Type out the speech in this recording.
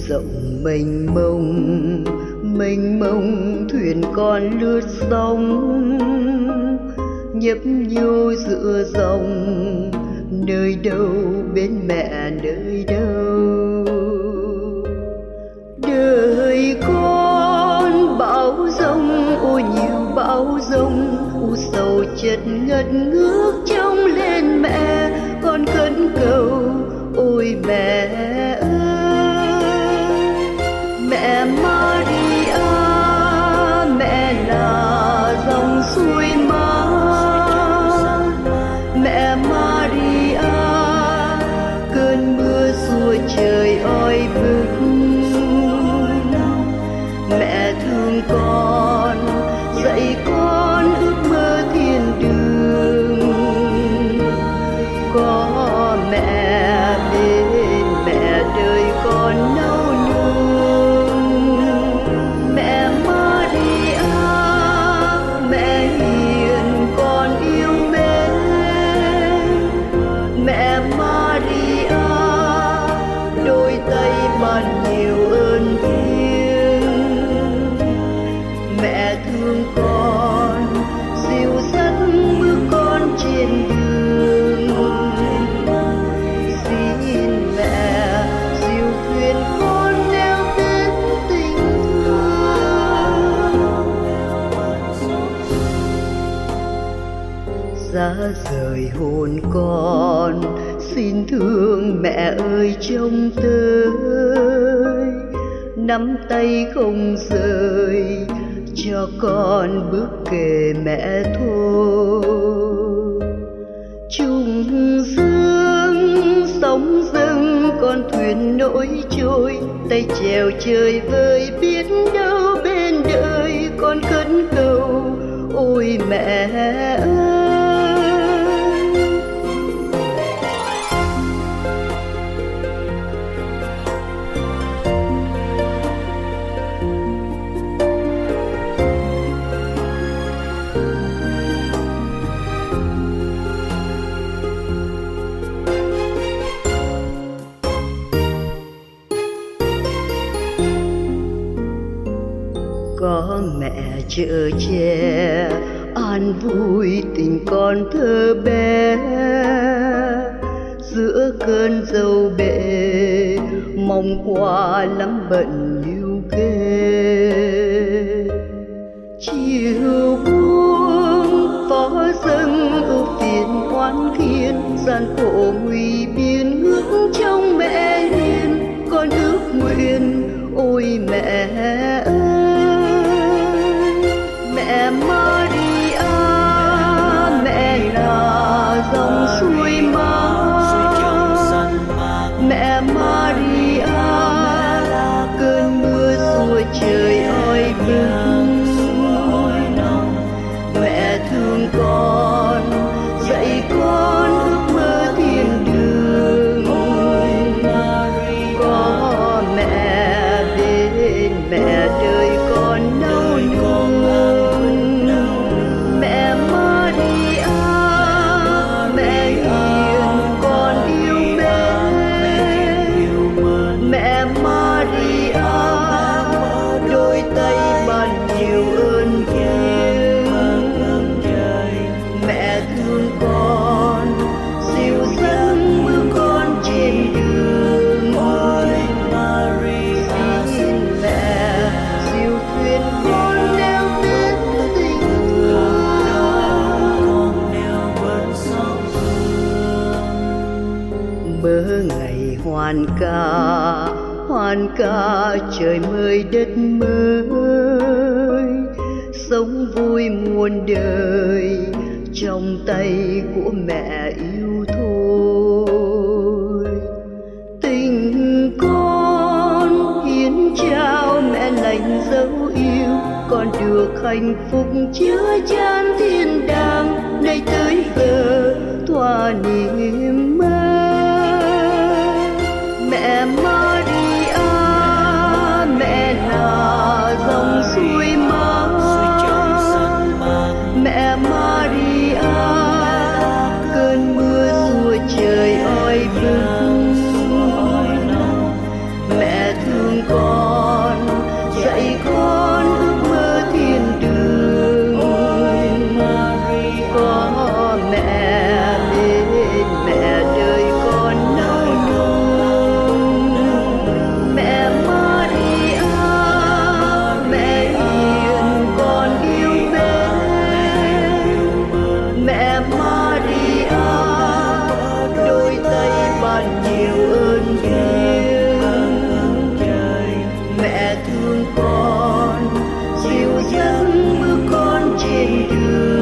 rộng mênh mông thuyền con lướt sóng, nhấp nhô giữa dòng, nơi đâu bên mẹ nơi đâu. Đời con bão giông, ôi nhiều bão giông, u sầu chợt ngất ngước trông lên mẹ, con khấn cầu ôi mẹ ơi. Mẹ Maria, mẹ là dòng suối mát. Mẹ Maria, cơn mưa xua trời oi bức. Mẹ thương con, dạy con ước mơ thiên đường. Có mẹ bên mẹ đời con nấu nương. Mẹ Maria, mẹ hiền con yêu mến. Mẹ Maria, đôi tay ban nhiều ơn thiêng. Mẹ thương con, dìu dắt bước con trên đường. Xin mẹ dìu thuyền con neo đến tình thương. Giá rời hồn con, xin thương mẹ ơi trông tới. Nắm tay không rời, cho con bước kề mẹ thôi. Trùng dương sóng dâng, con thuyền nổi trôi, tay chèo trời vơi biết đâu bên đời. Con khấn cầu ôi mẹ ơi. Có mẹ chở che an vui tình con thơ bé. Giữa cơn dâu bể mong qua lắm bận lưu ghê. Chiều buông phó dâng ưu phiền oán khiên, gian khổ nguy biên ngước trong mẹ hiền. Con ước nguyện ôi mẹ ơi. Mẹ Maria, mẹ là dòng suối mát. Mẹ Maria, cơn mưa xua trời oi bức. Mẹ thương con, dạy con ước mơ thiên đường. Có mẹ bên mẹ đời con nấu nương. Mẹ Maria, mẹ hiền con yêu mến. Mẹ Maria, đôi tay ban nhiều ơn thiêng. Mẹ thương con, dìu dắt bước con trên đường. Xin mẹ dìu thuyền con neo đến tình thương. Mơ ngày hoan ca trời mới đất mới. Sống vui muôn đời trong tay của mẹ yêu thôi. Tình con hiến trao mẹ lành dấu yêu, con được hạnh phúc chứa chan thiên đàng. Nay tới giờ thỏa niềm mơ. Mẹ Maria, mẹ là dòng suối mát. Mẹ Maria, cơn mưa xua trời oi bức. Mẹ thương dắt bước con trên đường.